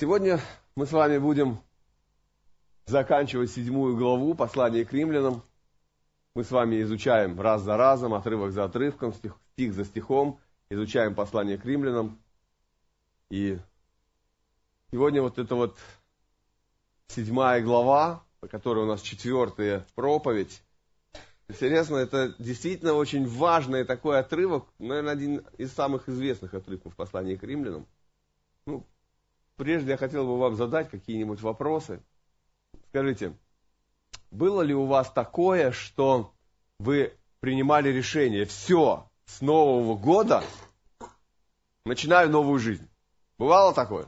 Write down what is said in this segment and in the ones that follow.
Сегодня мы с вами будем заканчивать 7 главу послания к римлянам. Мы с вами изучаем раз за разом, отрывок за отрывком, стих за стихом, изучаем послание к римлянам. И сегодня вот эта 7 глава, по которой у нас 4-я проповедь. Интересно, это действительно очень важный такой отрывок, наверное, один из самых известных отрывков послания к римлянам. Прежде я хотел бы вам задать какие-нибудь вопросы. Скажите, было ли у вас такое, что вы принимали решение, все, с Нового года начинаю новую жизнь? Бывало такое?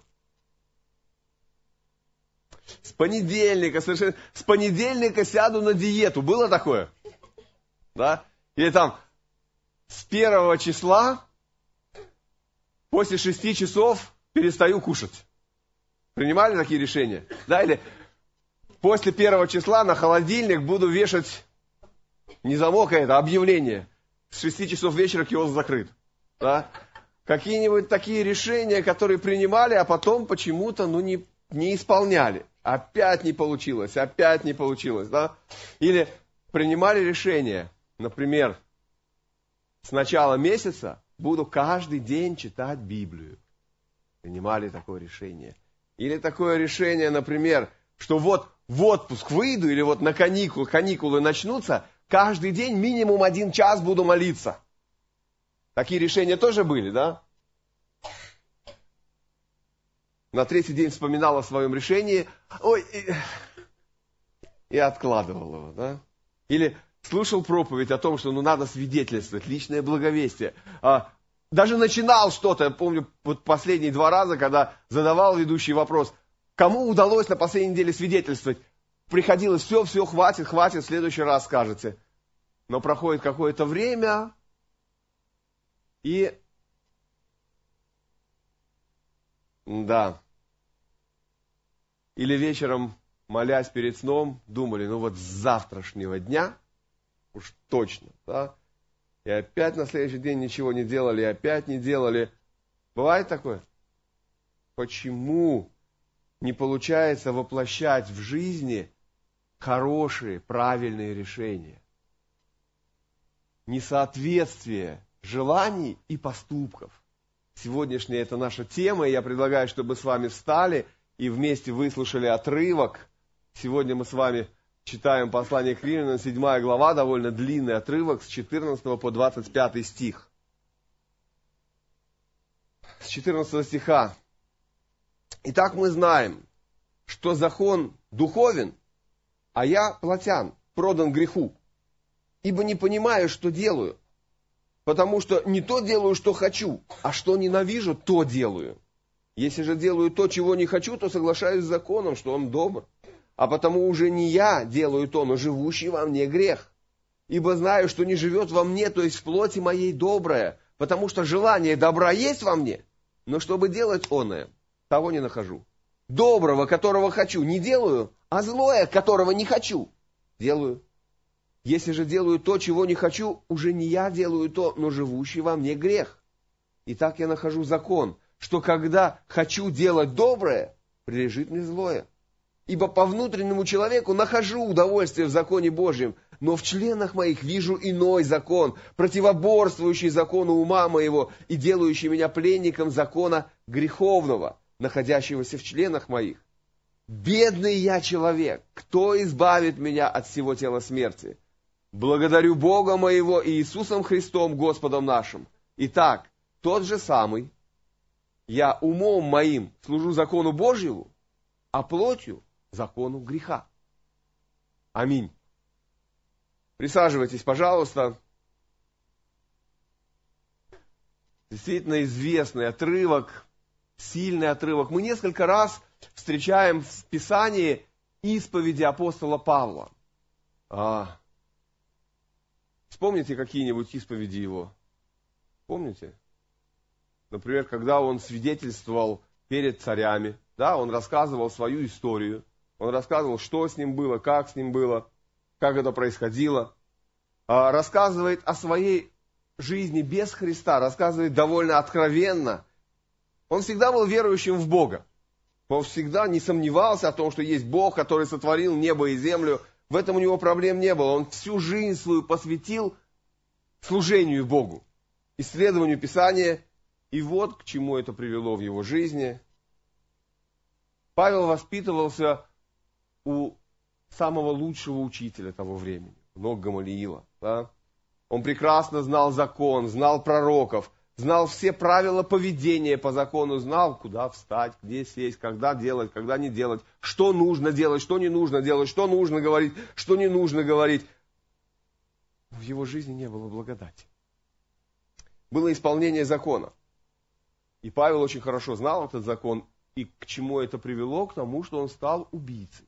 С понедельника сяду на диету. Было такое? Да? Или там с 1 числа после 6 часов перестаю кушать. Принимали такие решения? Да, или после 1 числа на холодильник буду вешать не замок, а объявление. С 6 часов вечера киоск закрыт. Да? Какие-нибудь такие решения, которые принимали, а потом почему-то не исполняли. Опять не получилось. Да? Или принимали решение, например, с начала месяца буду каждый день читать Библию. Принимали такое решение. Или такое решение, например, что вот в отпуск выйду, или вот на каникулы начнутся, каждый день минимум 1 час буду молиться. Такие решения тоже были, да? На 3-й день вспоминал о своем решении, и откладывал его, да? Или слушал проповедь о том, что надо свидетельствовать, личное благовестие. Даже начинал что-то, я помню, последние 2 раза, когда задавал ведущий вопрос, кому удалось на последней неделе свидетельствовать, приходилось, все, хватит, в следующий раз скажете. Но проходит какое-то время, и да, или вечером, молясь перед сном, думали, с завтрашнего дня, уж точно, да, и опять на следующий день ничего не делали, и опять не делали. Бывает такое? Почему не получается воплощать в жизни хорошие, правильные решения? Несоответствие желаний и поступков. Сегодняшняя это наша тема, и я предлагаю, чтобы с вами встали и вместе выслушали отрывок. Сегодня мы с вами читаем послание к римлянам, 7 глава, довольно длинный отрывок, с 14 по 25 стих. С 14 стиха. «Итак, мы знаем, что закон духовен, а я плотян, продан греху, ибо не понимаю, что делаю, потому что не то делаю, что хочу, а что ненавижу, то делаю. Если же делаю то, чего не хочу, то соглашаюсь с законом, что он добр. А потому уже не я делаю то, но живущий во мне грех. Ибо знаю, что не живет во мне, то есть в плоти моей доброе, потому что желание добра есть во мне, но чтобы делать оное, того не нахожу. Доброго, которого хочу, не делаю, а злое, которого не хочу, делаю. Если же делаю то, чего не хочу, уже не я делаю то, но живущий во мне грех. Итак, я нахожу закон, что когда хочу делать доброе, прилежит мне злое. Ибо по внутреннему человеку нахожу удовольствие в законе Божьем, но в членах моих вижу иной закон, противоборствующий закону ума моего и делающий меня пленником закона греховного, находящегося в членах моих. Бедный я человек, кто избавит меня от всего тела смерти? Благодарю Бога моего и Иисусом Христом, Господом нашим. Итак, тот же самый, я умом моим служу закону Божьему, а плотью закону греха. Аминь. Присаживайтесь, пожалуйста. Действительно известный отрывок, сильный отрывок. Мы несколько раз встречаем в Писании исповеди апостола Павла. Вспомните какие-нибудь исповеди его? Помните? Например, когда он свидетельствовал перед царями, да, он рассказывал свою историю. Он рассказывал, что с ним было, как это происходило. Рассказывает о своей жизни без Христа, рассказывает довольно откровенно. Он всегда был верующим в Бога. Он всегда не сомневался о том, что есть Бог, который сотворил небо и землю. В этом у него проблем не было. Он всю жизнь свою посвятил служению Богу, исследованию Писания. И вот к чему это привело в его жизни. Павел воспитывался у самого лучшего учителя того времени, ног Гамалиила. Да? Он прекрасно знал закон, знал пророков, знал все правила поведения по закону, знал, куда встать, где сесть, когда делать, когда не делать, что нужно делать, что не нужно делать, что нужно говорить, что не нужно говорить. В его жизни не было благодати. Было исполнение закона. И Павел очень хорошо знал этот закон, и к чему это привело? К тому, что он стал убийцей.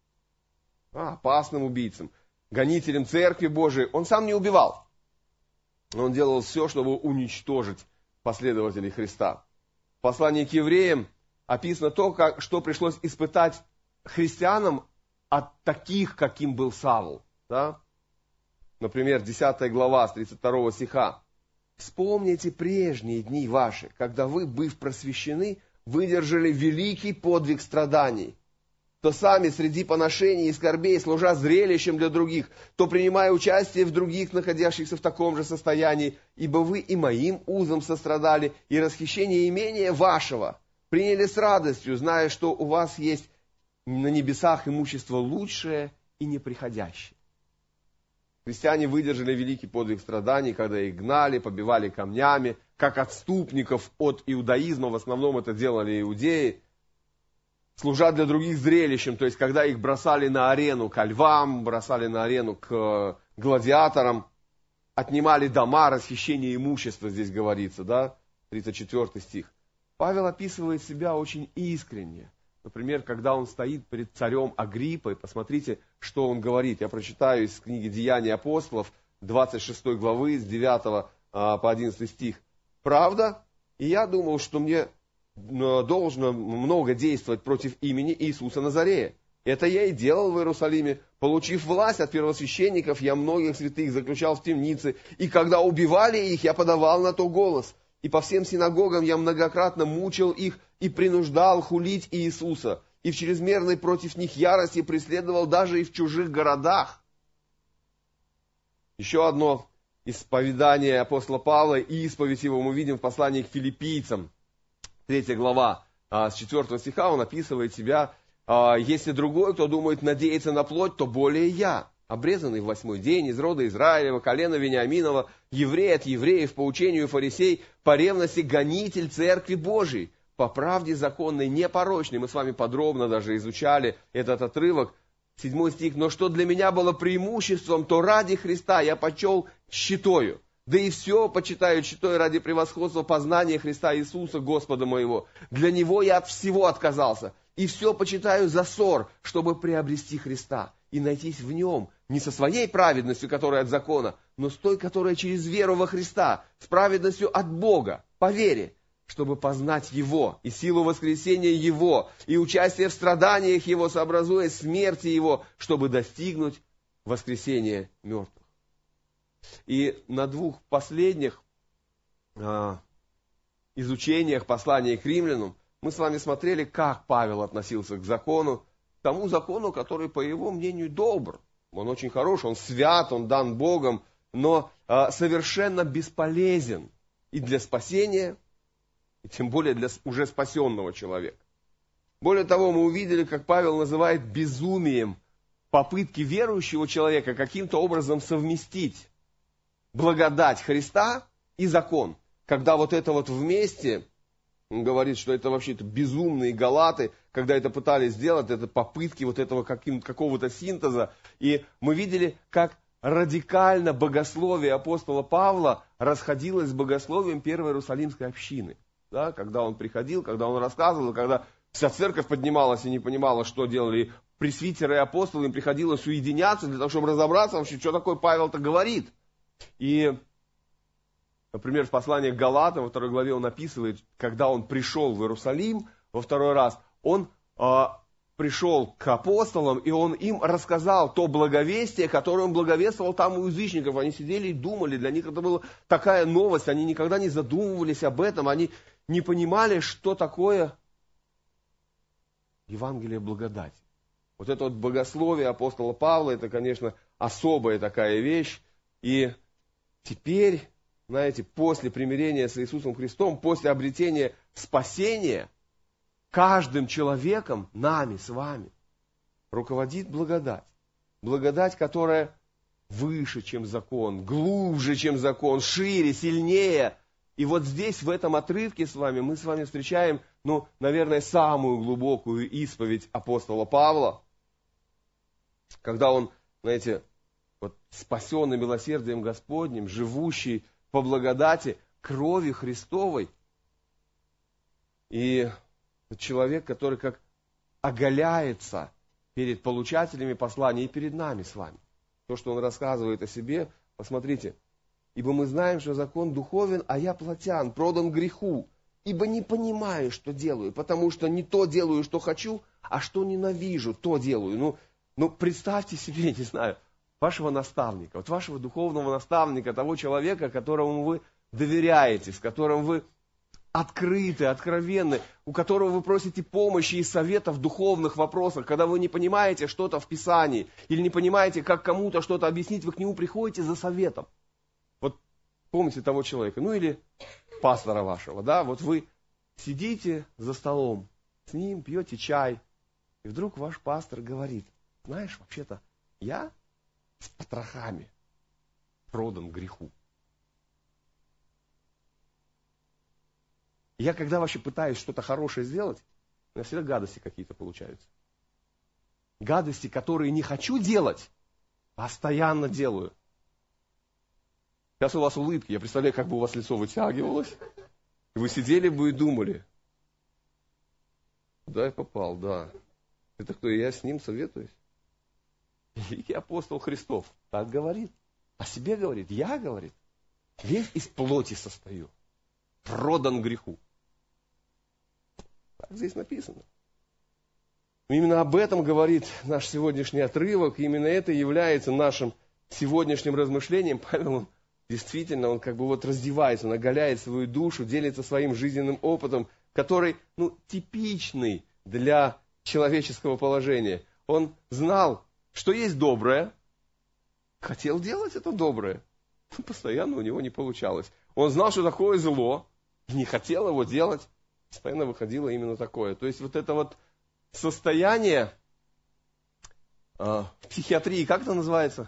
Опасным убийцем, гонителем Церкви Божией. Он сам не убивал. Он делал все, чтобы уничтожить последователей Христа. В послании к евреям описано то, что пришлось испытать христианам от таких, каким был Савл. Да? Например, 10 глава с 32 стиха. «Вспомните прежние дни ваши, когда вы, быв просвещены, выдержали великий подвиг страданий, то сами среди поношений и скорбей, служа зрелищем для других, то принимая участие в других, находящихся в таком же состоянии, ибо вы и моим узом сострадали, и расхищение имения вашего приняли с радостью, зная, что у вас есть на небесах имущество лучшее и неприходящее». Христиане выдержали великий подвиг страданий, когда их гнали, побивали камнями, как отступников от иудаизма, в основном это делали иудеи, служа для других зрелищем, то есть когда их бросали на арену ко львам, бросали на арену к гладиаторам, отнимали дома, расхищение имущества, здесь говорится, да, 34 стих. Павел описывает себя очень искренне. Например, когда он стоит перед царем Агриппой, посмотрите, что он говорит. Я прочитаю из книги «Деяния апостолов», 26 главы, с 9 по 11 стих. «Правда? И я думал, что мне должно много действовать против имени Иисуса Назарея. Это я и делал в Иерусалиме. Получив власть от первосвященников, я многих святых заключал в темницы, и когда убивали их, я подавал на то голос. И по всем синагогам я многократно мучил их и принуждал хулить Иисуса, и в чрезмерной против них ярости преследовал даже и в чужих городах». Еще одно исповедание апостола Павла и исповедь его мы видим в послании к филиппийцам. 3 глава, с 4 стиха он описывает себя: «Если другой, кто думает надеяться на плоть, то более я, обрезанный в 8-й день, из рода Израилева, колена Вениаминова, еврей от евреев, по учению фарисей, по ревности гонитель Церкви Божией, по правде законной, непорочной». Мы с вами подробно даже изучали этот отрывок. 7 стих. «Но что для меня было преимуществом, то ради Христа я почел тщетою. Да и все почитаю тщетой ради превосходства познания Христа Иисуса, Господа моего. Для Него я от всего отказался. И все почитаю за ссор, чтобы приобрести Христа и найтись в Нем, не со своей праведностью, которая от закона, но с той, которая через веру во Христа, с праведностью от Бога, по вере, чтобы познать Его и силу воскресения Его, и участие в страданиях Его, сообразуя смерти Его, чтобы достигнуть воскресения мертвых». И на 2 последних изучениях послания к римлянам мы с вами смотрели, как Павел относился к закону, к тому закону, который, по его мнению, добр. Он очень хорош, он свят, он дан Богом, но совершенно бесполезен и для спасения, и тем более для уже спасенного человека. Более того, мы увидели, как Павел называет безумием попытки верующего человека каким-то образом совместить благодать Христа и закон. Когда вот это вот вместе, он говорит, что это вообще-то безумные галаты, когда это пытались сделать, это попытки вот этого какого-то синтеза. И мы видели, как радикально богословие апостола Павла расходилось с богословием первой Иерусалимской общины. Да, когда он приходил, когда он рассказывал, когда вся церковь поднималась и не понимала, что делали пресвитеры и апостолы, им приходилось уединяться для того, чтобы разобраться вообще, что такое Павел-то говорит. И, например, в послании к Галатам, во 2 главе он описывает, когда он пришел в Иерусалим во второй раз, он пришел к апостолам, и он им рассказал то благовестие, которое он благовествовал там у язычников. Они сидели и думали, для них это была такая новость, они никогда не задумывались об этом, они не понимали, что такое Евангелие благодати. Вот это вот богословие апостола Павла, это, конечно, особая такая вещь. И теперь, знаете, после примирения с Иисусом Христом, после обретения спасения, каждым человеком, нами, с вами, руководит благодать. Благодать, которая выше, чем закон, глубже, чем закон, шире, сильнее. И вот здесь, в этом отрывке мы с вами встречаем, наверное, самую глубокую исповедь апостола Павла, когда он, знаете, вот спасенный милосердием Господним, живущий по благодати крови Христовой. И человек, который как оголяется перед получателями послания и перед нами с вами. То, что он рассказывает о себе, посмотрите. «Ибо мы знаем, что закон духовен, а я плотян, продан греху. Ибо не понимаю, что делаю, потому что не то делаю, что хочу, а что ненавижу, то делаю». Представьте себе, не знаю, вашего наставника, вот вашего духовного наставника, того человека, которому вы доверяете, с которым вы открыты, откровенны, у которого вы просите помощи и совета в духовных вопросах, когда вы не понимаете что-то в Писании, или не понимаете, как кому-то что-то объяснить, вы к нему приходите за советом. Вот помните того человека, или пастора вашего, да, вот вы сидите за столом, с ним пьете чай, и вдруг ваш пастор говорит: знаешь, вообще-то я с потрохами продан греху. Я когда вообще пытаюсь что-то хорошее сделать, у меня всегда гадости какие-то получаются. Гадости, которые не хочу делать, постоянно делаю. Сейчас у вас улыбки, я представляю, как бы у вас лицо вытягивалось, и вы сидели бы и думали: куда я попал, да. Это кто, и я с ним советуюсь? Великий апостол Христов так говорит. О себе говорит, я, говорит, весь из плоти состою, продан греху. Так здесь написано. Именно об этом говорит наш сегодняшний отрывок, именно это является нашим сегодняшним размышлением. Павел, он как бы вот раздевается, он оголяет свою душу, делится своим жизненным опытом, который, типичный для человеческого положения. Он знал, что есть доброе, хотел делать это доброе, но постоянно у него не получалось. Он знал, что такое зло, и не хотел его делать, постоянно выходило именно такое. То есть вот это вот состояние в психиатрии, как это называется?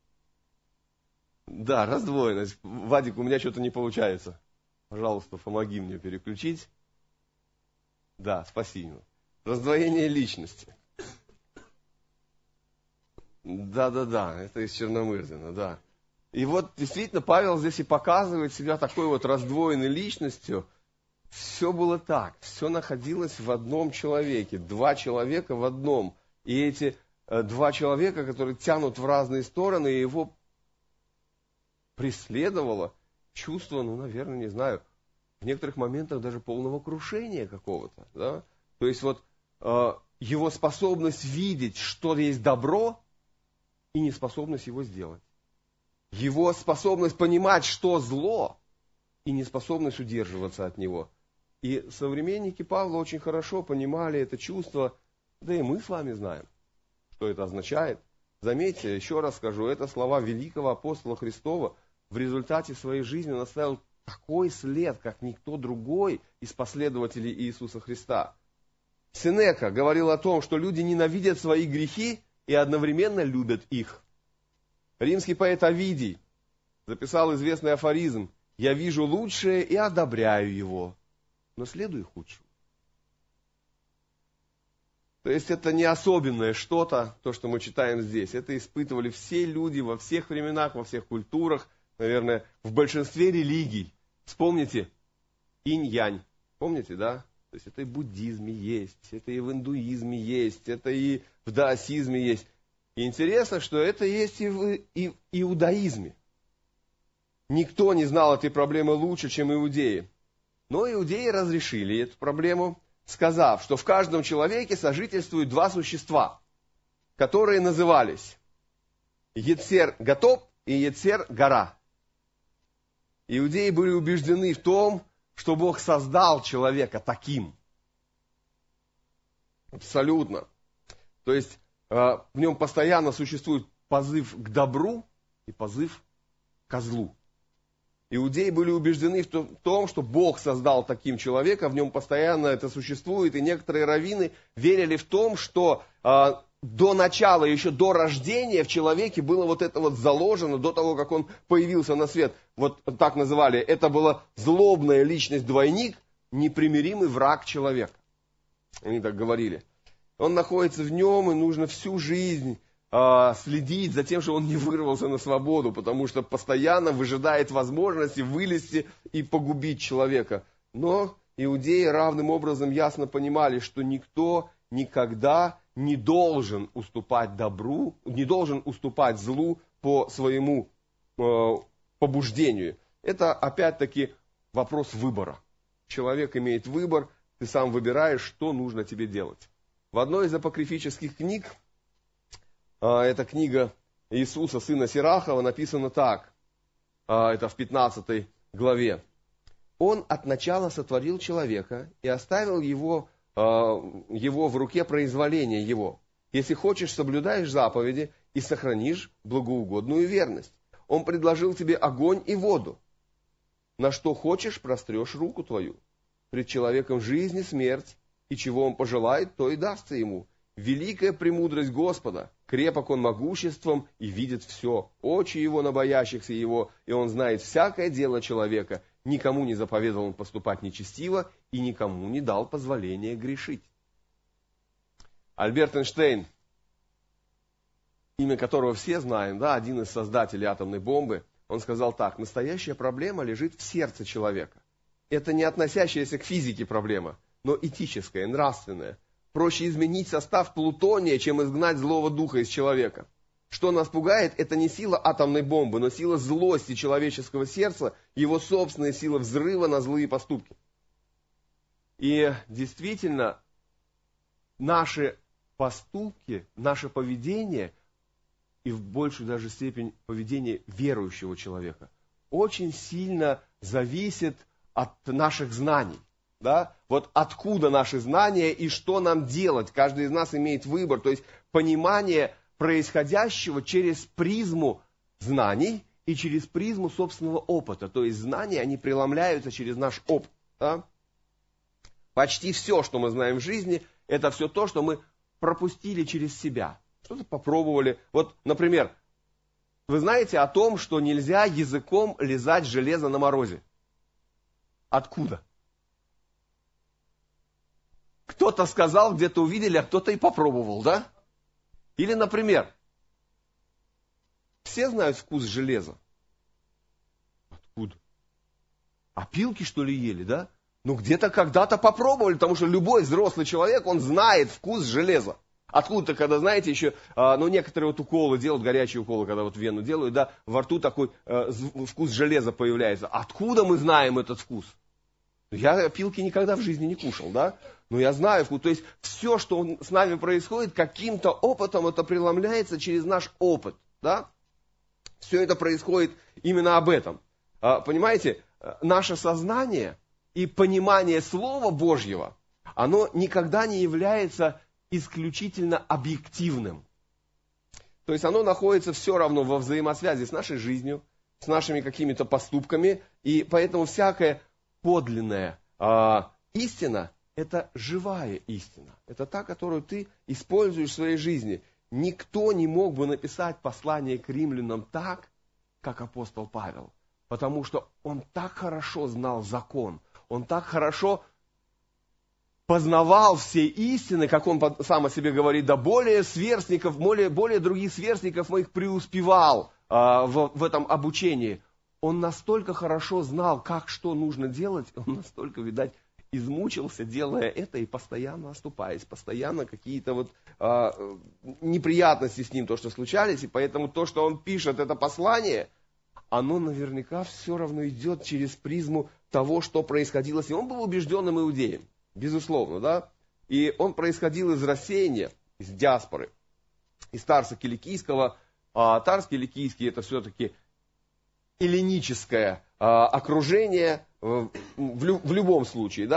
Да, раздвоенность. Вадик, у меня что-то не получается. Пожалуйста, помоги мне переключить. Да, спасибо. Раздвоение личности. Да, это из Черномырдина, да. И вот действительно Павел здесь и показывает себя такой вот раздвоенной личностью. Все было так, все находилось в одном человеке, два человека в одном. И эти два человека, которые тянут в разные стороны, его преследовало чувство, наверное, не знаю, в некоторых моментах даже полного крушения какого-то. Да? То есть вот его способность видеть, что есть добро, и неспособность его сделать. Его способность понимать, что зло, и неспособность удерживаться от него. И современники Павла очень хорошо понимали это чувство, да и мы с вами знаем, что это означает. Заметьте, еще раз скажу, это слова великого апостола Христова. В результате своей жизни он оставил такой след, как никто другой из последователей Иисуса Христа. Сенека говорил о том, что люди ненавидят свои грехи и одновременно любят их. Римский поэт Овидий записал известный афоризм: «Я вижу лучшее и одобряю его, но следую худшему». То есть это не особенное что-то, то, что мы читаем здесь. Это испытывали все люди во всех временах, во всех культурах, наверное, в большинстве религий. Вспомните инь-янь. Помните, да? То есть это и в буддизме есть, это и в индуизме есть, это и в даосизме есть. И интересно, что это есть и в иудаизме. Никто не знал этой проблемы лучше, чем иудеи. Но иудеи разрешили эту проблему, сказав, что в каждом человеке сожительствуют два существа, которые назывались Ецер Гатоб и Ецер Гара. Иудеи были убеждены в том, что Бог создал человека таким. Абсолютно. То есть в нем постоянно существует позыв к добру и позыв к злу. Иудеи были убеждены в том, что Бог создал таким человека, в нем постоянно это существует, и некоторые раввины верили в том, что до начала, еще до рождения в человеке было вот это вот заложено, до того, как он появился на свет. Вот так называли. Это была злобная личность-двойник, непримиримый враг человека. Они так говорили. Он находится в нем, и нужно всю жизнь следить за тем, чтобы он не вырвался на свободу, потому что постоянно выжидает возможности вылезти и погубить человека. Но иудеи равным образом ясно понимали, что никто никогда не должен уступать добру, не должен уступать злу по своему побуждению. Это опять-таки вопрос выбора. Человек имеет выбор, ты сам выбираешь, что нужно тебе делать. В одной из апокрифических книг, это книга Иисуса, сына Сирахова, написано так, это в 15 главе. Он от начала сотворил человека и оставил его в руке произволения его. Если хочешь, соблюдаешь заповеди и сохранишь благоугодную верность. Он предложил тебе огонь и воду. На что хочешь, прострешь руку твою. Пред человеком жизнь и смерть, и чего он пожелает, то и дастся ему. Великая премудрость Господа, крепок он могуществом и видит все. Очи его на боящихся его, и он знает всякое дело человека. Никому не заповедал он поступать нечестиво, и никому не дал позволения грешить. Альберт Эйнштейн, имя которого все знаем, да, один из создателей атомной бомбы, он сказал так: настоящая проблема лежит в сердце человека. Это не относящаяся к физике проблема, но этическая, нравственная. Проще изменить состав плутония, чем изгнать злого духа из человека. Что нас пугает, это не сила атомной бомбы, но сила злости человеческого сердца, его собственная сила взрыва на злые поступки. И действительно, наши поступки, наше поведение, и в большую даже степень поведение верующего человека, очень сильно зависит от наших знаний. Да? Вот откуда наши знания и что нам делать. Каждый из нас имеет выбор. То есть понимание происходящего через призму знаний и через призму собственного опыта. То есть знания, они преломляются через наш опыт. Да? Почти все, что мы знаем в жизни, это все то, что мы пропустили через себя. Что-то попробовали. Вот, например, вы знаете о том, что нельзя языком лизать железо на морозе. Откуда? Кто-то сказал, где-то увидели, а кто-то и попробовал, да? Или, например, все знают вкус железа. Откуда? А пилки, что ли, ели, да? Ну, где-то когда-то попробовали, потому что любой взрослый человек, он знает вкус железа. Откуда-то, когда, знаете, еще, некоторые вот уколы делают, горячие уколы, когда вот вену делают, да, во рту такой вкус железа появляется. Откуда мы знаем этот вкус? Я пилки никогда в жизни не кушал, да? Но я знаю вкус. То есть все, что с нами происходит, каким-то опытом это преломляется через наш опыт, да? Все это происходит именно об этом. Понимаете, наше сознание и понимание Слова Божьего, оно никогда не является исключительно объективным. То есть оно находится все равно во взаимосвязи с нашей жизнью, с нашими какими-то поступками, и поэтому всякая подлинная истина – это живая истина. Это та, которую ты используешь в своей жизни. Никто не мог бы написать послание к римлянам так, как апостол Павел, потому что он так хорошо знал закон, он так хорошо познавал все истины, как он сам о себе говорит, да более сверстников, более других сверстников моих преуспевал в этом обучении. Он настолько хорошо знал, как что нужно делать, он настолько, видать, измучился, делая это и постоянно оступаясь, постоянно какие-то вот неприятности с ним, то, что случались, и поэтому то, что он пишет, это послание, оно наверняка все равно идет через призму того, что происходило с ним. Он был убежденным иудеем, безусловно, да, и он происходил из рассеяния, из диаспоры, из Тарса Киликийского. Тарс Киликийский это все-таки эллиническое окружение в любом случае, да,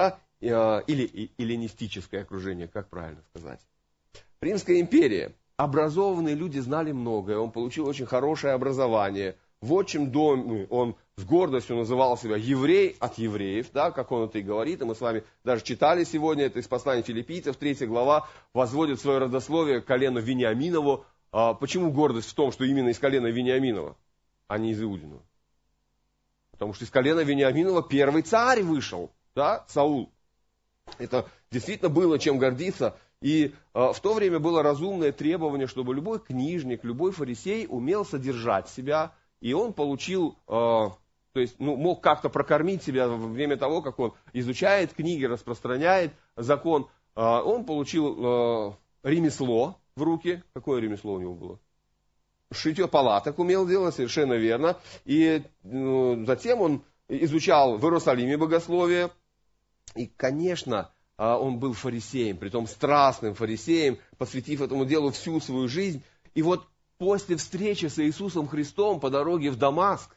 или эллинистическое окружение, как правильно сказать. Римская империя. Образованные люди знали многое, он получил очень хорошее образование. В отчим доме он с гордостью называл себя еврей от евреев, да, как он это и говорит, и мы с вами даже читали сегодня, это из послания Филиппийцев, 3 глава, возводит свое родословие к колену Вениаминову. Почему гордость в том, что именно из колена Вениаминова, а не из Иудиного? Потому что из колена Вениаминова первый царь вышел, да, Саул. Это действительно было чем гордиться. И в то время было разумное требование, чтобы любой книжник, любой фарисей умел содержать себя, и он получил, то есть мог как-то прокормить себя во время того, как он изучает книги, распространяет закон. Он получил ремесло в руки. Какое ремесло у него было? Шитье палаток умел делать, совершенно верно. И затем он изучал в Иерусалиме богословие. И, конечно, он был фарисеем, притом страстным фарисеем, посвятив этому делу всю свою жизнь. И вот после встречи с Иисусом Христом по дороге в Дамаск,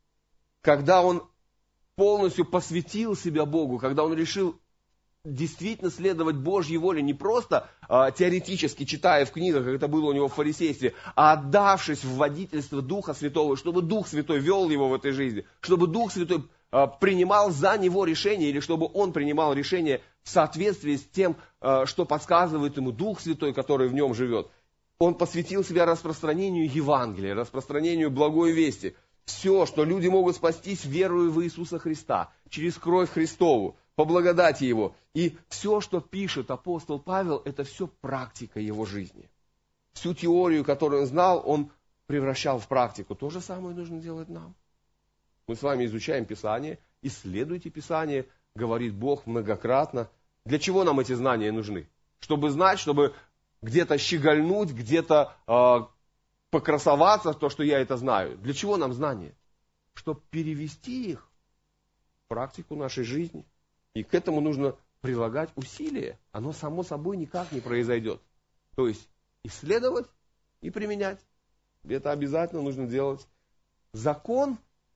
когда он полностью посвятил себя Богу, когда он решил действительно следовать Божьей воле, не просто теоретически читая в книгах, как это было у него в фарисействе, а отдавшись в водительство Духа Святого, чтобы Дух Святой вел его в этой жизни, чтобы Дух Святой принимал за него решение, или чтобы он принимал решение в соответствии с тем, что подсказывает ему Дух Святой, который в нем живет. Он посвятил себя распространению Евангелия, распространению благой вести. Все, что люди могут спастись верою в Иисуса Христа, через кровь Христову, по благодати Его. И все, что пишет апостол Павел, это все практика его жизни. Всю теорию, которую он знал, он превращал в практику. То же самое нужно делать нам. Мы с вами изучаем Писание, исследуйте Писание, говорит Бог многократно. Для чего нам эти знания нужны? Чтобы знать, чтобы где-то щегольнуть, где-то покрасоваться, то, что я это знаю. Для чего нам знания? Чтобы перевести их в практику нашей жизни. И к этому нужно прилагать усилия. Оно само собой никак не произойдет. То есть исследовать и применять. Это обязательно нужно делать. Закон,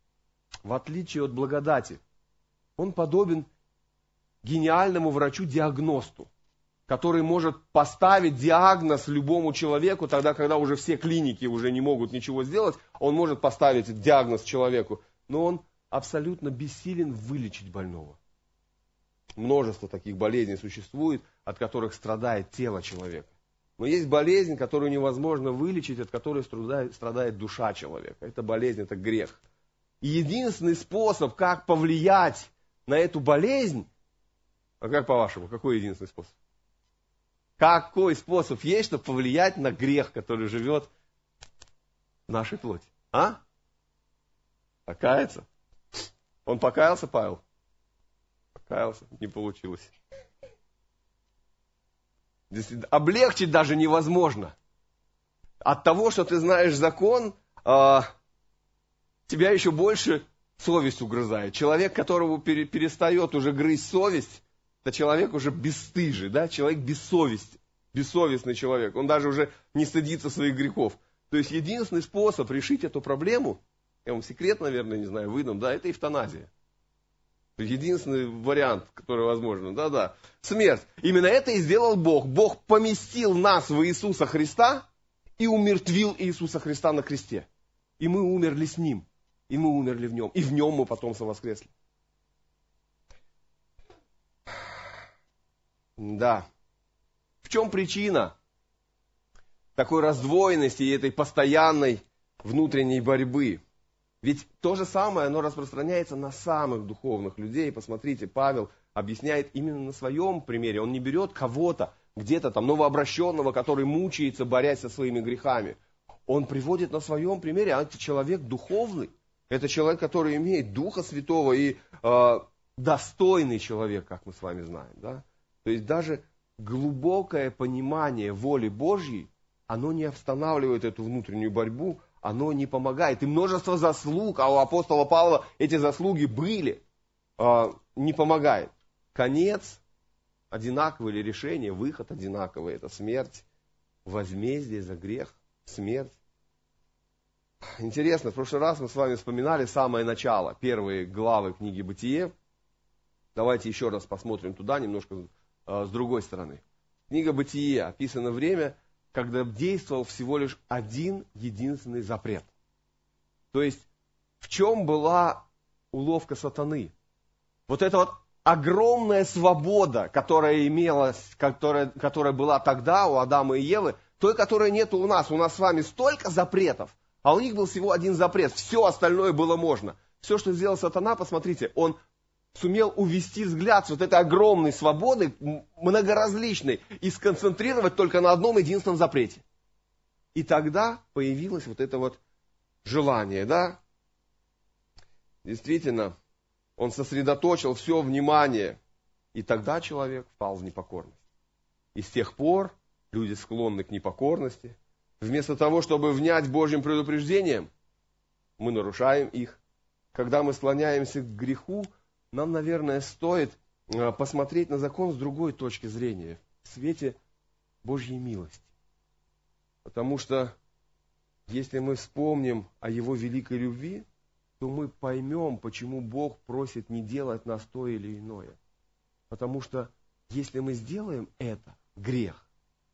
в отличие от благодати, он подобен гениальному врачу-диагносту, который может поставить диагноз любому человеку, тогда, когда уже все клиники уже не могут ничего сделать, он может поставить диагноз человеку, но он абсолютно бессилен вылечить больного. Множество таких болезней существует, от которых страдает тело человека. Но есть болезнь, которую невозможно вылечить, от которой страдает душа человека. Это болезнь, это грех. И единственный способ, как повлиять на эту болезнь, а как по-вашему, какой единственный способ? Какой способ есть, чтобы повлиять на грех, который живет в нашей плоти? А? Покаяться? Он покаялся, Павел? Покаялся, не получилось. Облегчить даже невозможно. От того, что ты знаешь закон, тебя еще больше совесть угрызает. Человек, которого перестает уже грызть совесть, это человек уже бесстыжий, да? Человек без совести, бессовестный человек. Он даже уже не стыдится своих грехов. То есть единственный способ решить эту проблему, я вам секрет, наверное, не знаю, выдам, да, это эвтаназия. Единственный вариант, который возможен. Да-да. Смерть. Именно это и сделал Бог. Бог поместил нас в Иисуса Христа и умертвил Иисуса Христа на кресте. И мы умерли с Ним. И мы умерли в Нем. И в Нем мы потом совоскресли. Да. В чем причина такой раздвоенности и этой постоянной внутренней борьбы? Ведь то же самое, оно распространяется на самых духовных людей. Посмотрите, Павел объясняет именно на своем примере. Он не берет кого-то, где-то там новообращенного, который мучается, борясь со своими грехами. Он приводит на своем примере, а это человек духовный. Это человек, который имеет Духа Святого и достойный человек, как мы с вами знаем. Да? То есть даже глубокое понимание воли Божьей, оно не останавливает эту внутреннюю борьбу, оно не помогает. И множество заслуг, а у апостола Павла эти заслуги были, не помогает. Конец одинаковый или решение, выход одинаковый. Это смерть, возмездие за грех, смерть. Интересно, в прошлый раз мы с вами вспоминали самое начало, первые главы книги «Бытие». Давайте еще раз посмотрим туда, немножко с другой стороны. Книга Бытие описано время, когда действовал всего лишь один единственный запрет. То есть, в чем была уловка сатаны? Вот эта вот огромная свобода, которая имелась, которая была тогда у Адама и Евы, той, которой нет у нас. У нас с вами столько запретов, а у них был всего один запрет. Все остальное было можно. Все, что сделал сатана, посмотрите, он сумел увести взгляд с вот этой огромной свободы, многоразличной, и сконцентрировать только на одном единственном запрете. И тогда появилось вот это вот желание, да? Действительно, он сосредоточил все внимание, и тогда человек впал в непокорность. И с тех пор люди склонны к непокорности. Вместо того, чтобы внять Божьим предупреждениям, мы нарушаем их. Когда мы склоняемся к греху, нам, наверное, стоит посмотреть на закон с другой точки зрения, в свете Божьей милости. Потому что, если мы вспомним о Его великой любви, то мы поймем, почему Бог просит не делать нас то или иное. Потому что, если мы сделаем это, грех,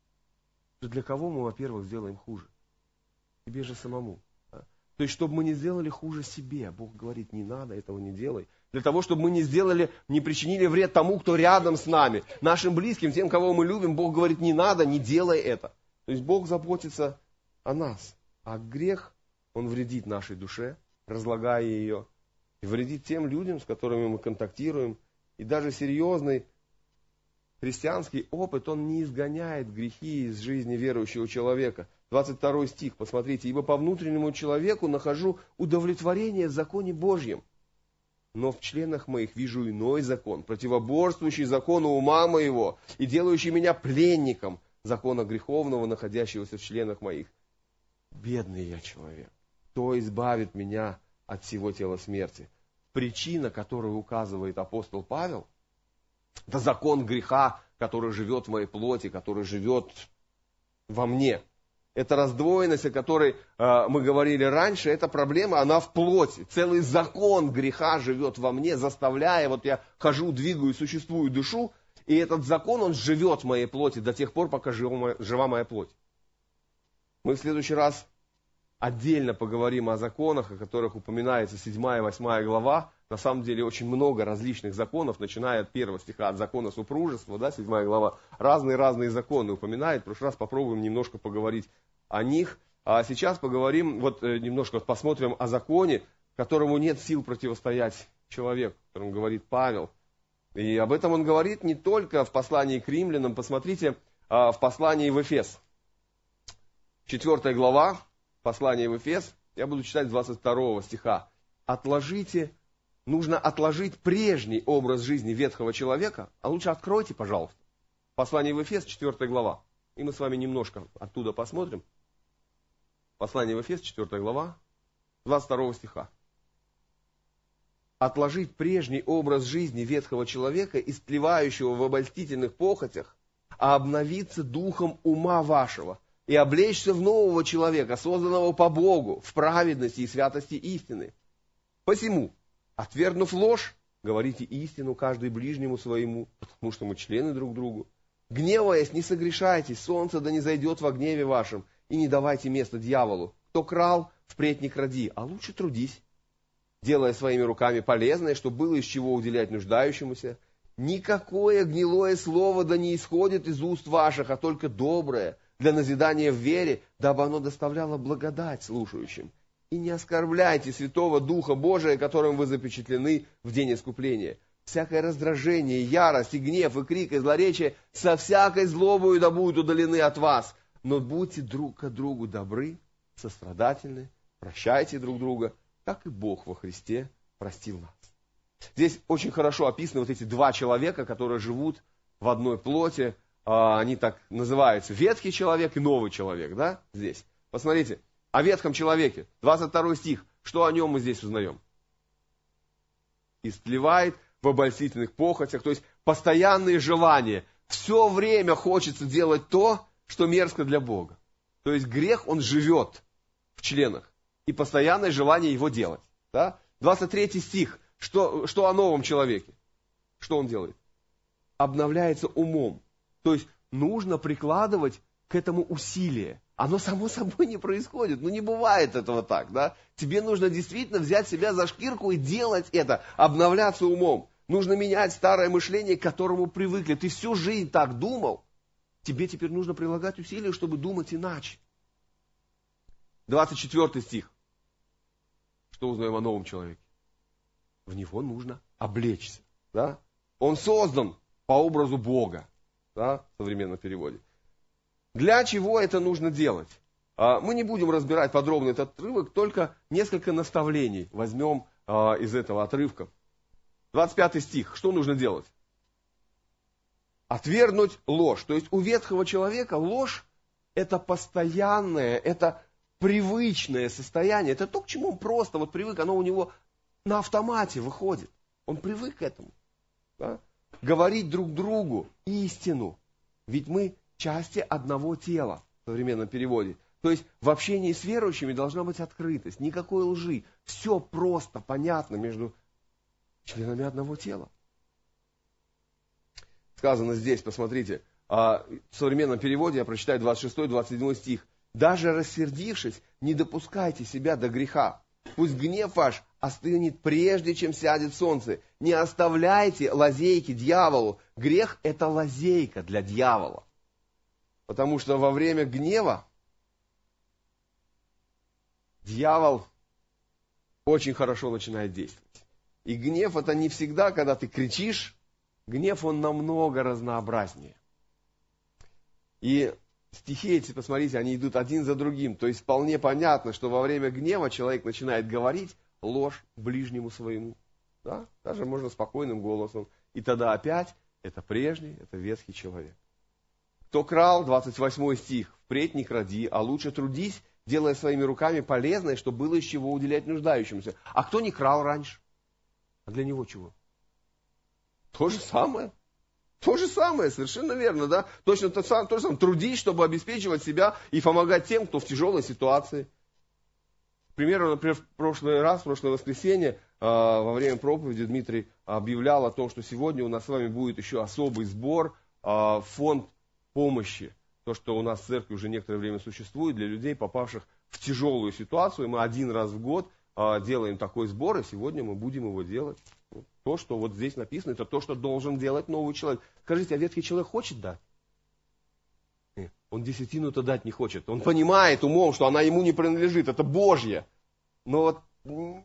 то для кого мы, во-первых, сделаем хуже? Себе же самому. То есть, чтобы мы не сделали хуже себе. Бог говорит, не надо, этого не делай. Для того, чтобы мы не причинили вред тому, кто рядом с нами, нашим близким, тем, кого мы любим, Бог говорит, не надо, не делай это. То есть, Бог заботится о нас. А грех, он вредит нашей душе, разлагая ее, и вредит тем людям, с которыми мы контактируем. И даже серьезный христианский опыт, он не изгоняет грехи из жизни верующего человека. 22 стих, посмотрите. «Ибо по внутреннему человеку нахожу удовлетворение в законе Божьем, но в членах моих вижу иной закон, противоборствующий закону ума моего и делающий меня пленником закона греховного, находящегося в членах моих. Бедный я человек, кто избавит меня от всего тела смерти?» Причина, которую указывает апостол Павел, это закон греха, который живет в моей плоти, который живет во мне. Это раздвоенность, о которой мы говорили раньше, эта проблема, она в плоти. Целый закон греха живет во мне, заставляя, вот я хожу, двигаю, существую, дышу, и этот закон, он живет в моей плоти до тех пор, пока жива моя плоть. Мы в следующий раз отдельно поговорим о законах, о которых упоминается 7 и 8 глава. На самом деле очень много различных законов, начиная от 1 стиха, от закона супружества, да, 7 глава. Разные законы упоминает. В прошлый раз попробуем немножко поговорить о них. А сейчас поговорим, немножко посмотрим о законе, которому нет сил противостоять человеку, о котором говорит Павел. И об этом он говорит не только в послании к римлянам. Посмотрите, в послании в Эфес. 4 глава, послание в Эфес, я буду читать с 22 стиха. Нужно отложить прежний образ жизни ветхого человека, а лучше откройте, пожалуйста, послание в Эфес, 4 глава. И мы с вами немножко оттуда посмотрим. Послание в Эфес, 4 глава, 22 стиха. Отложить прежний образ жизни ветхого человека, истлевающего в обольстительных похотях, а обновиться духом ума вашего, и облечься в нового человека, созданного по Богу, в праведности и святости истины. Посему, отвергнув ложь, говорите истину каждый ближнему своему, потому что мы члены друг другу. Гневаясь, не согрешайтесь, солнце да не зайдет во гневе вашем, и не давайте места дьяволу. Кто крал, впредь не кради, а лучше трудись, делая своими руками полезное, чтобы было из чего уделять нуждающемуся. Никакое гнилое слово да не исходит из уст ваших, а только доброе, для назидания в вере, дабы оно доставляло благодать слушающим. И не оскорбляйте Святого Духа Божия, которым вы запечатлены в день искупления. Всякое раздражение, ярость, и гнев, и крик, и злоречие со всякой злобою да будут удалены от вас. Но будьте друг к другу добры, сострадательны, прощайте друг друга, как и Бог во Христе простил нас. Здесь очень хорошо описаны вот эти два человека, которые живут в одной плоти. Они так называются, ветхий человек и новый человек, да, здесь. Посмотрите, о ветхом человеке, 22 стих, что о нем мы здесь узнаем? Истлевает в обольстительных похотях, то есть постоянные желания. Все время хочется делать то, что мерзко для Бога. То есть грех, он живет в членах, и постоянное желание его делать. Да? 23 стих, что о новом человеке? что он делает? Обновляется умом. То есть нужно прикладывать к этому усилие. Оно само собой не происходит. Не бывает этого так, да? Тебе нужно действительно взять себя за шкирку и делать это, обновляться умом. Нужно менять старое мышление, к которому привыкли. Ты всю жизнь так думал, тебе теперь нужно прилагать усилия, чтобы думать иначе. 24 стих. Что узнаем о новом человеке? В него нужно облечься. Да? Он создан по образу Бога. Да? В современном переводе. Для чего это нужно делать? Мы не будем разбирать подробно этот отрывок, только несколько наставлений возьмем из этого отрывка. 25 стих. Что нужно делать? Отвергнуть ложь. То есть у ветхого человека ложь – это постоянное, это привычное состояние. Это то, к чему он просто привык. Оно у него на автомате выходит. Он привык к этому. Да? Говорить друг другу истину. Ведь мы части одного тела, в современном переводе. То есть в общении с верующими должна быть открытость, никакой лжи. Все просто, понятно между членами одного тела. Сказано здесь, посмотрите, в современном переводе, я прочитаю 26-27 стих. «Даже рассердившись, не допускайте себя до греха. Пусть гнев ваш остынет прежде, чем сядет солнце. Не оставляйте лазейки дьяволу». Грех – это лазейка для дьявола. Потому что во время гнева дьявол очень хорошо начинает действовать. И гнев это не всегда, когда ты кричишь, гнев он намного разнообразнее. И стихи эти, посмотрите, они идут один за другим. То есть вполне понятно, что во время гнева человек начинает говорить ложь ближнему своему. Да? Даже можно спокойным голосом. И тогда опять это прежний, это ветхий человек. Кто крал, 28 стих, впредь не кради, а лучше трудись, делая своими руками полезное, чтобы было из чего уделять нуждающимся. А кто не крал раньше? А для него чего? То же самое. То же самое, совершенно верно, да? Точно то же самое. Трудись, чтобы обеспечивать себя и помогать тем, кто в тяжелой ситуации. К примеру, например, в прошлое воскресенье, во время проповеди Дмитрий объявлял о том, что сегодня у нас с вами будет еще особый сбор, фонд помощи. То, что у нас в церкви уже некоторое время существует для людей, попавших в тяжелую ситуацию. Мы один раз в год делаем такой сбор, и сегодня мы будем его делать. То, что вот здесь написано, это то, что должен делать новый человек. Скажите, а ветхий человек хочет дать? Нет, он десятину-то дать не хочет. Он понимает умом, что она ему не принадлежит, это Божье. Но вот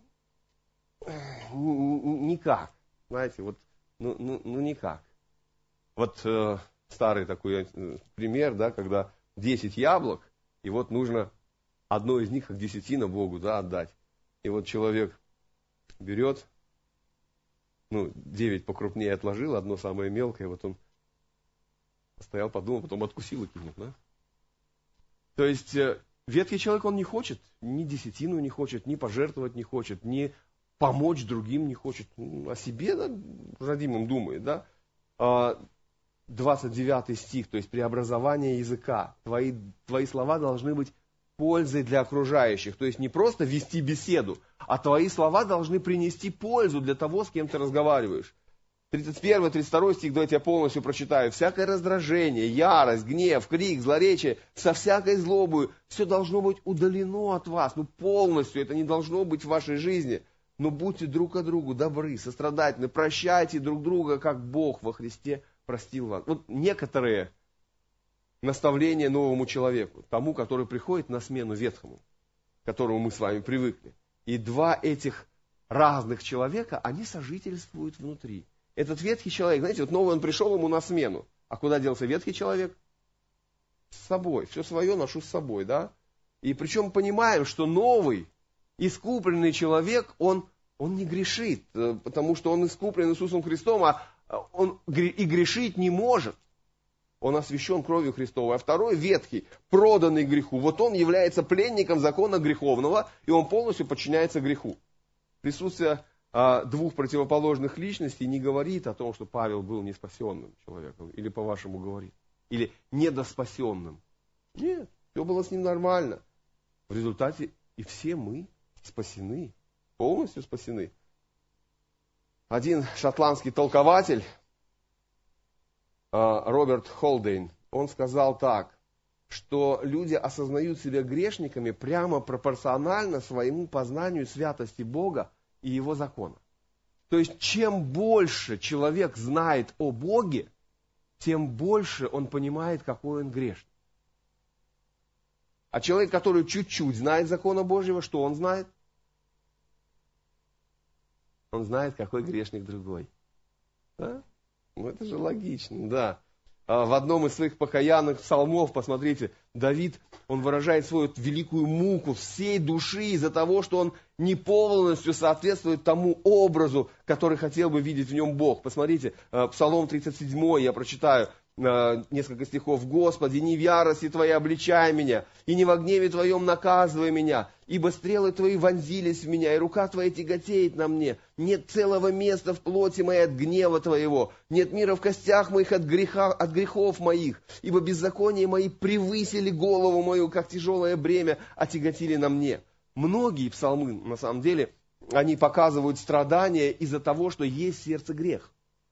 никак. Знаете, вот никак. Вот старый такой пример, да, когда 10 яблок, и вот нужно одно из них как десятина Богу, да, отдать. И вот человек берет, 9 покрупнее отложил, одно самое мелкое, вот он стоял, подумал, потом откусил и кинул, да. То есть ветхий человек, он не хочет, ни десятину не хочет, ни пожертвовать не хочет, ни помочь другим не хочет, о себе, да, родимым думает, да. 29 стих, то есть преобразование языка. Твои слова должны быть пользой для окружающих. То есть не просто вести беседу, а твои слова должны принести пользу для того, с кем ты разговариваешь. 31, 32 стих, давайте я полностью прочитаю. «Всякое раздражение, ярость, гнев, крик, злоречие, со всякой злобою, все должно быть удалено от вас». Полностью это не должно быть в вашей жизни. Но будьте друг к другу добры, сострадательны, прощайте друг друга, как Бог во Христе простил вас. Вот некоторые наставления новому человеку, тому, который приходит на смену ветхому, к которому мы с вами привыкли. И два этих разных человека, они сожительствуют внутри. Этот ветхий человек, знаете, вот новый он пришел ему на смену. А куда делся ветхий человек? С собой. Все свое ношу с собой, да? И причем понимаем, что новый, искупленный человек, он не грешит, потому что он искуплен Иисусом Христом, а он и грешить не может. Он освящен кровью Христовой. А второй, ветхий, проданный греху, вот он является пленником закона греховного, и он полностью подчиняется греху. Присутствие двух противоположных личностей не говорит о том, что Павел был неспасенным человеком, или по-вашему говорит, или недоспасенным. Нет, все было с ним нормально. В результате и все мы спасены, полностью спасены. Один шотландский толкователь, Роберт Холдейн, он сказал так, что люди осознают себя грешниками прямо пропорционально своему познанию святости Бога и Его закона. То есть, чем больше человек знает о Боге, тем больше он понимает, какой он грешник. А человек, который чуть-чуть знает закона Божьего, что он знает? Он знает, какой грешник другой. Да? Ну, это же логично, да. В одном из своих покаянных псалмов, посмотрите, Давид, он выражает свою великую муку всей души из-за того, что он не полностью соответствует тому образу, который хотел бы видеть в нем Бог. Посмотрите, Псалом 37, я прочитаю несколько стихов. «Господи, не в ярости Твоей обличай меня, и не во гневе Твоем наказывай меня, ибо стрелы Твои вонзились в меня, и рука Твоя тяготеет на мне. Нет целого места в плоти моей от гнева Твоего, нет мира в костях моих от грехов моих, ибо беззакония мои превысили голову мою, как тяжелое бремя отяготили на мне». Многие псалмы, на самом деле, они показывают страдания из-за того, что есть в сердце грех.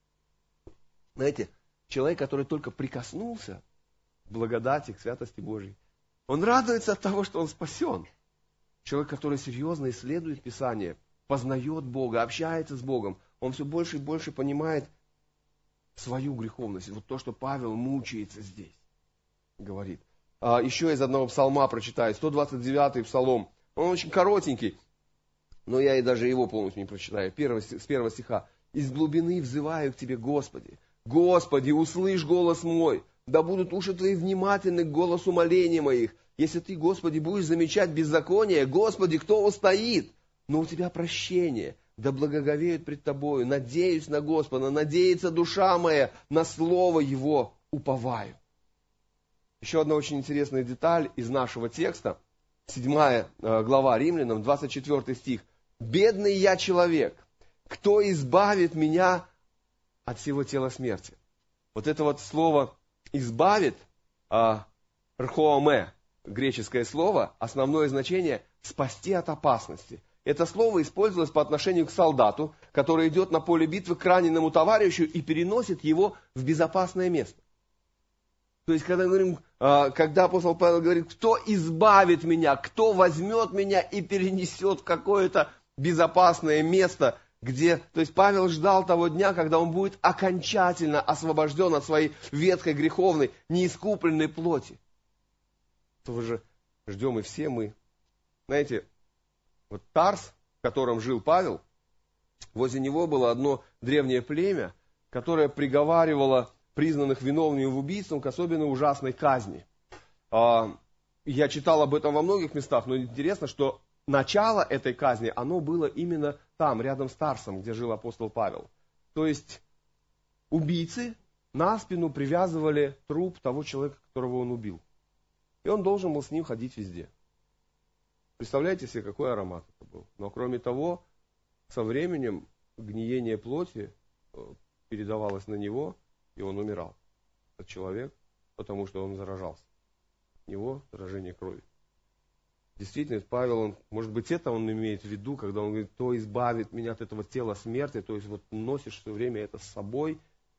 Знаете, человек, который только прикоснулся к благодати, к святости Божьей, он радуется от того, что он спасен. Человек, который серьезно исследует Писание, познает Бога, общается с Богом, он все больше и больше понимает свою греховность. Вот то, что Павел мучается здесь, говорит. Еще из одного псалма прочитаю, 129-й псалом. Он очень коротенький, но я и даже его полностью не прочитаю. С первого стиха. «Из глубины взываю к Тебе, Господи. Господи, услышь голос мой, да будут уши Твои внимательны к голосу молений моих. Если Ты, Господи, будешь замечать беззаконие, Господи, кто устоит? Но у Тебя прощение, да благоговеют пред Тобою. Надеюсь на Господа, надеется душа моя, на Слово Его уповаю». Еще одна очень интересная деталь из нашего текста, 7 глава Римлянам, 24 стих. «Бедный я человек, кто избавит меня от всего тела смерти?» Вот это вот слово «избавит», «рхоаме», греческое слово, основное значение «спасти от опасности». Это слово использовалось по отношению к солдату, который идет на поле битвы к раненому товарищу и переносит его в безопасное место. То есть, когда апостол Павел говорит, кто избавит меня, кто возьмет меня и перенесет в какое-то безопасное место, где... То есть, Павел ждал того дня, когда он будет окончательно освобожден от своей ветхой, греховной, неискупленной плоти. Этого же ждем и все мы. Знаете, вот Тарс, в котором жил Павел, возле него было одно древнее племя, которое приговаривало признанных виновными в убийстве к особенно ужасной казни. Я читал об этом во многих местах, но интересно, что начало этой казни, оно было именно там, рядом с Тарсом, где жил апостол Павел. То есть убийцы на спину привязывали труп того человека, которого он убил. И он должен был с ним ходить везде. Представляете себе, какой аромат это был. Но кроме того, со временем гниение плоти передавалось на него, и он умирал. Этот человек, потому что он заражался. У него заражение крови. Действительно, Павел, может быть, это он имеет в виду, когда он говорит, кто избавит меня от этого тела смерти, то есть вот носишь все время это с собой.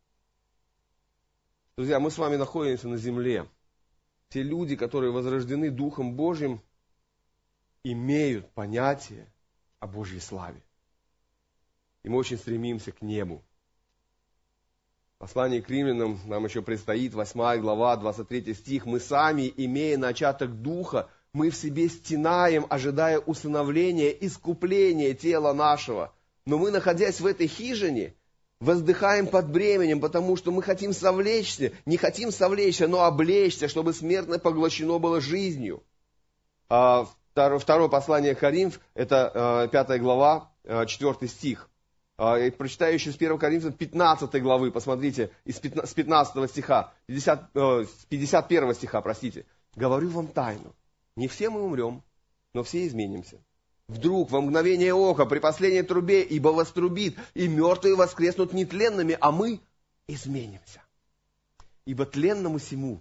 Друзья, мы с вами находимся на земле. Те люди, которые возрождены Духом Божьим, имеют понятие о Божьей славе. И мы очень стремимся к небу. Послание к римлянам нам еще предстоит, 8 глава, 23 стих. «Мы сами, имея начаток Духа, мы в себе стенаем, ожидая усыновления, искупления тела нашего. Но мы, находясь в этой хижине, воздыхаем под бременем, потому что мы хотим совлечься, не хотим совлечься, но облечься, чтобы смертное поглощено было жизнью». Второе послание к Коринф, это 5 глава, 4 стих. Прочитаю еще с 1 Коринфянам 15 главы, посмотрите, с 15 стиха, 51 стиха, простите. «Говорю вам тайну, не все мы умрем, но все изменимся. Вдруг, во мгновение ока, при последней трубе, ибо вострубит, и мертвые воскреснут нетленными, а мы изменимся. Ибо тленному сему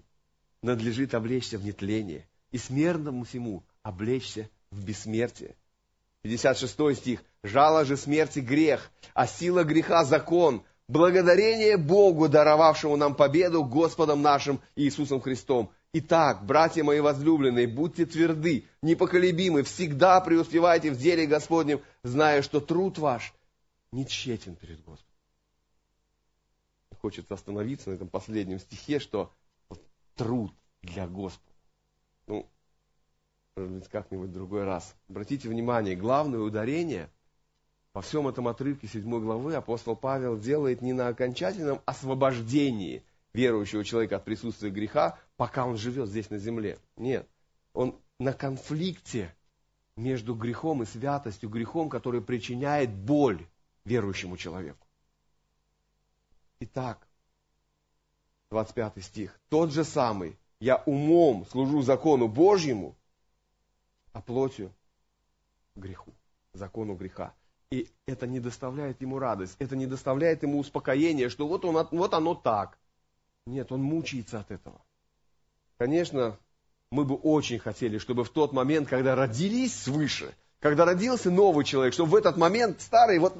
надлежит облечься в нетление, и смертному сему облечься в бессмертие. 56 стих. «Жало же смерти грех, а сила греха закон. Благодарение Богу, даровавшему нам победу Господом нашим Иисусом Христом. Итак, братья мои возлюбленные, будьте тверды, непоколебимы, всегда преуспевайте в деле Господнем, зная, что труд ваш не тщетен перед Господом». Хочется остановиться на этом последнем стихе, что труд для Господа. Ну, может быть, как-нибудь в другой раз. Обратите внимание, главное ударение во всем этом отрывке 7 главы апостол Павел делает не на окончательном освобождении верующего человека от присутствия греха, пока он живет здесь на земле. Нет, он на конфликте между грехом и святостью, грехом, который причиняет боль верующему человеку. Итак, 25 стих. «Тот же самый, я умом служу закону Божьему, а плотью греху, закону греха». И это не доставляет ему радость, это не доставляет ему успокоения, что вот оно так. Нет, он мучается от этого. Конечно, мы бы очень хотели, чтобы в тот момент, когда родились свыше, когда родился новый человек, чтобы в этот момент старый, мы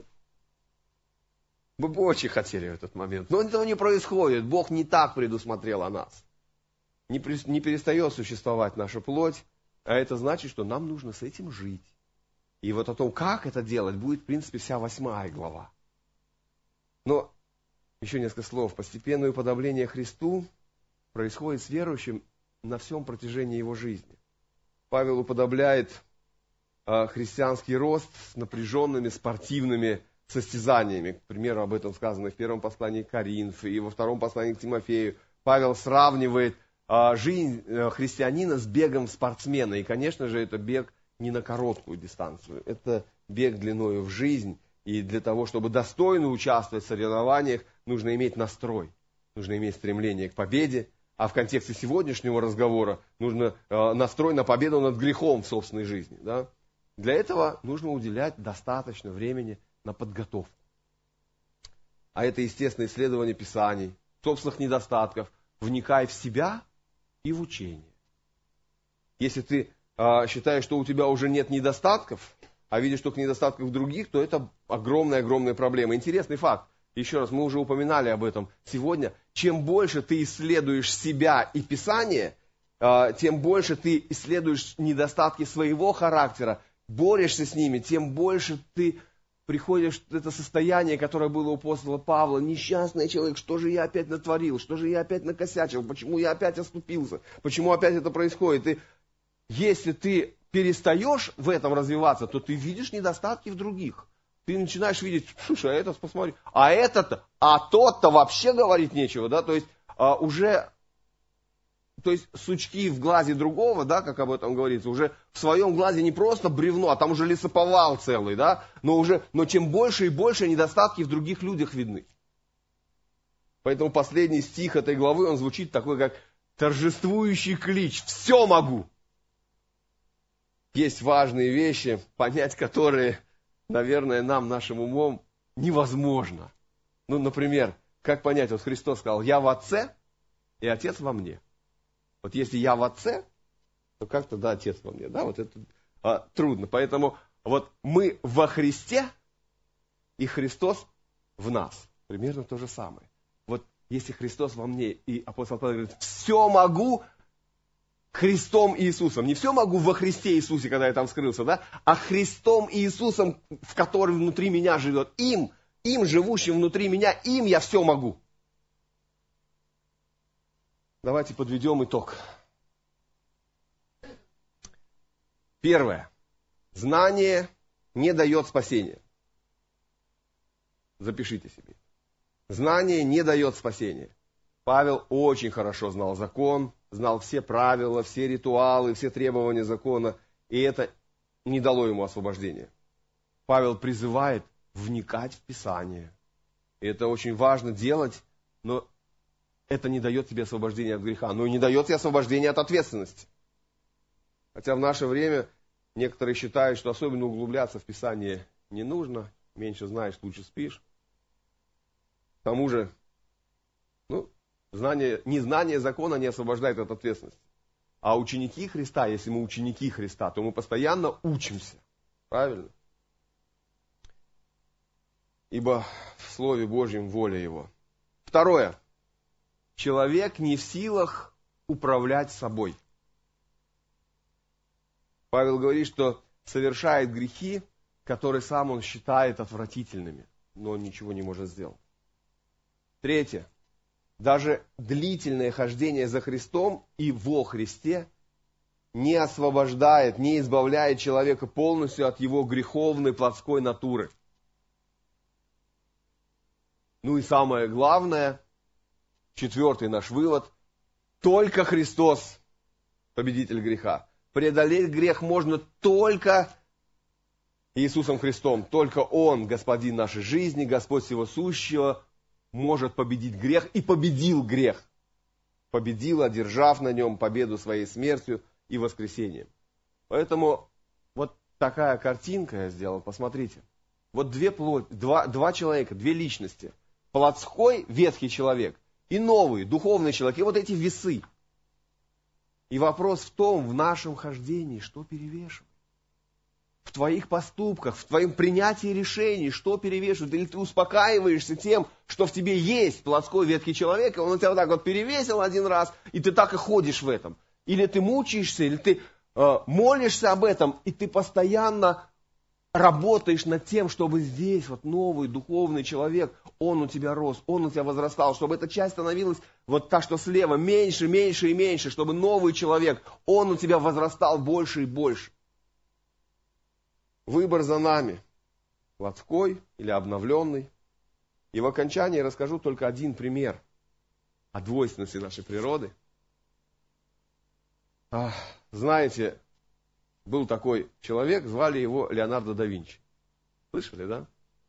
бы очень хотели в этот момент. Но этого не происходит. Бог не так предусмотрел о нас. Не перестает существовать наша плоть, а это значит, что нам нужно с этим жить. И вот о том, как это делать, будет, в принципе, вся 8 глава. Но еще несколько слов. Постепенное уподобление Христу происходит с верующим на всем протяжении его жизни. Павел уподобляет христианский рост с напряженными спортивными состязаниями. К примеру, об этом сказано в первом послании к Коринфу и во втором послании к Тимофею. Павел сравнивает жизнь христианина с бегом спортсмена. И, конечно же, это бег не на короткую дистанцию. Это бег длиною в жизнь. И для того, чтобы достойно участвовать в соревнованиях, нужно иметь настрой. Нужно иметь стремление к победе. А в контексте сегодняшнего разговора нужно настрой на победу над грехом в собственной жизни. Да? Для этого нужно уделять достаточно времени на подготовку. А это, естественно, исследование Писаний, собственных недостатков. Вникай в себя и в учение. Если ты считаешь, что у тебя уже нет недостатков, а видишь только недостатков в других, то это огромная проблема. Интересный факт. Еще раз, мы уже упоминали об этом сегодня. Чем больше ты исследуешь себя и Писание, тем больше ты исследуешь недостатки своего характера, борешься с ними, тем больше ты приходишь в это состояние, которое было у апостола Павла. Несчастный человек, что же я опять натворил, что же я опять накосячил, почему я опять оступился, почему опять это происходит. И если ты перестаешь в этом развиваться, то ты видишь недостатки в других. Ты начинаешь видеть, слушай, а этот, посмотри, а этот-то, а тот-то вообще говорить нечего, да, то есть сучки в глазе другого, да, как об этом говорится, уже в своем глазе не просто бревно, а там уже лесоповал целый, да, но чем больше и больше недостатки в других людях видны. Поэтому последний стих этой главы, он звучит такой, как торжествующий клич: «Все могу!» Есть важные вещи, понять которые, наверное, нам, нашим умом, невозможно. Ну, например, как понять, вот Христос сказал: «Я в Отце, и Отец во мне». Вот если я в Отце, то как тогда Отец во мне? Да, вот это трудно. Поэтому вот мы во Христе, и Христос в нас. Примерно то же самое. Вот если Христос во мне, и апостол Павел говорит: «Все могу Христом Иисусом». Не все могу во Христе Иисусе, когда я там скрылся, да, а Христом Иисусом, в котором внутри меня живет. Им, живущим внутри меня, им я все могу. Давайте подведем итог. Первое. Знание не дает спасения. Запишите себе. Знание не дает спасения. Павел очень хорошо знал закон, знал все правила, все ритуалы, все требования закона, и это не дало ему освобождения. Павел призывает вникать в Писание. И это очень важно делать, но это не дает тебе освобождения от греха, но и не дает тебе освобождения от ответственности. Хотя в наше время некоторые считают, что особенно углубляться в Писание не нужно, меньше знаешь, лучше спишь. К тому же, незнание закона не освобождает от ответственности. А ученики Христа, если мы ученики Христа, то мы постоянно учимся. Правильно? Ибо в Слове Божьем воля Его. Второе. Человек не в силах управлять собой. Павел говорит, что совершает грехи, которые сам он считает отвратительными, но он ничего не может сделать. Третье. Даже длительное хождение за Христом и во Христе не освобождает, не избавляет человека полностью от его греховной плотской натуры. Ну и самое главное, четвертый наш вывод, только Христос, победитель греха. Преодолеть грех можно только Иисусом Христом. Только Он, Господин нашей жизни, Господь всего сущего, может победить грех и победил грех. Победил, одержав на нем победу своей смертью и воскресением. Поэтому вот такая картинка я сделал, посмотрите. Вот два человека, две личности. Плотской, ветхий человек и новый, духовный человек. И вот эти весы. И вопрос в том, в нашем хождении, что перевешивает. В твоих поступках, в твоем принятии решений, что перевешивает. Или ты успокаиваешься тем, что в тебе есть плотской ветхий человек, и он у тебя вот так вот перевесил один раз, и ты так и ходишь в этом. Или ты мучаешься, или ты молишься об этом, и ты постоянно работаешь над тем, чтобы здесь вот новый духовный человек, он у тебя рос, он у тебя возрастал, чтобы эта часть становилась вот та, что слева, меньше, меньше и меньше, чтобы новый человек, он у тебя возрастал больше и больше. Выбор за нами, плотской или обновленный. И в окончании я расскажу только один пример о двойственности нашей природы. Знаете, был такой человек, звали его Леонардо да Винчи. Слышали, да?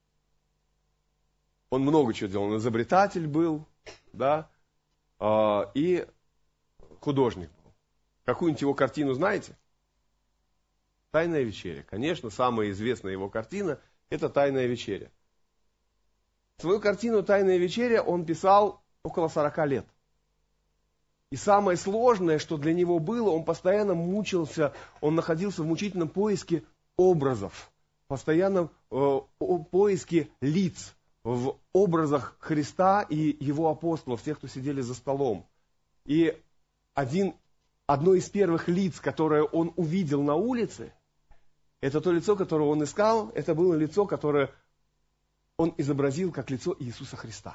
Он много чего делал. Он изобретатель был, да, и художник был. Какую-нибудь его картину знаете? «Тайная вечеря». Конечно, самая известная его картина – это «Тайная вечеря». Свою картину «Тайная вечеря» он писал около 40 лет. И самое сложное, что для него было, он постоянно мучился, он находился в мучительном поиске образов, постоянно в поиске лиц, в образах Христа и его апостолов, тех, кто сидели за столом. И одно из первых лиц, которое он увидел на улице, это то лицо, которое он искал, это было лицо, которое он изобразил как лицо Иисуса Христа.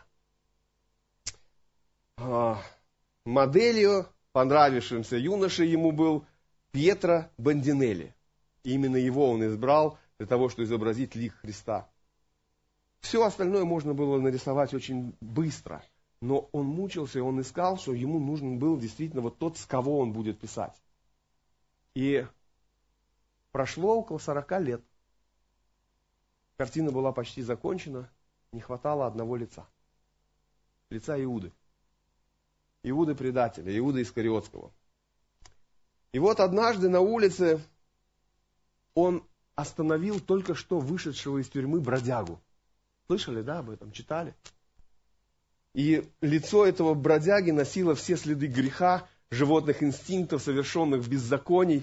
Моделью, понравившимся юношей ему был Пьетро Бандинелли. И именно его он избрал для того, чтобы изобразить лик Христа. Все остальное можно было нарисовать очень быстро, но он мучился, и он искал, что ему нужен был действительно вот тот, с кого он будет писать. И прошло около 40 лет. Картина была почти закончена, не хватало одного лица. Лица Иуды. Иуды предателя, Иуды Искариотского. И вот однажды на улице он остановил только что вышедшего из тюрьмы бродягу. Слышали, да, об этом, читали? И лицо этого бродяги носило все следы греха, животных инстинктов, совершенных беззаконий.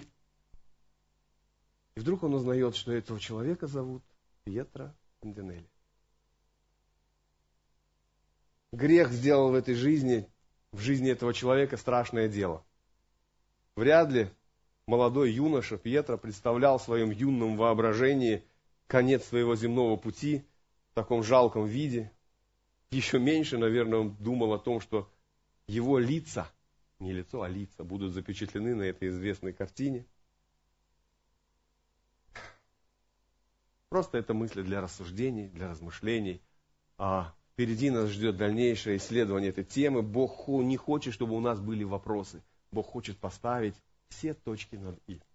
И вдруг он узнает, что этого человека зовут Пьетро Бандинелли. Грех сделал в этой жизни, в жизни этого человека страшное дело. Вряд ли молодой юноша Пьетро представлял в своем юном воображении конец своего земного пути в таком жалком виде. Еще меньше, наверное, он думал о том, что его лица, не лицо, а лица, будут запечатлены на этой известной картине. Просто это мысли для рассуждений, для размышлений. Впереди нас ждет дальнейшее исследование этой темы. Бог не хочет, чтобы у нас были вопросы. Бог хочет поставить все точки над «и».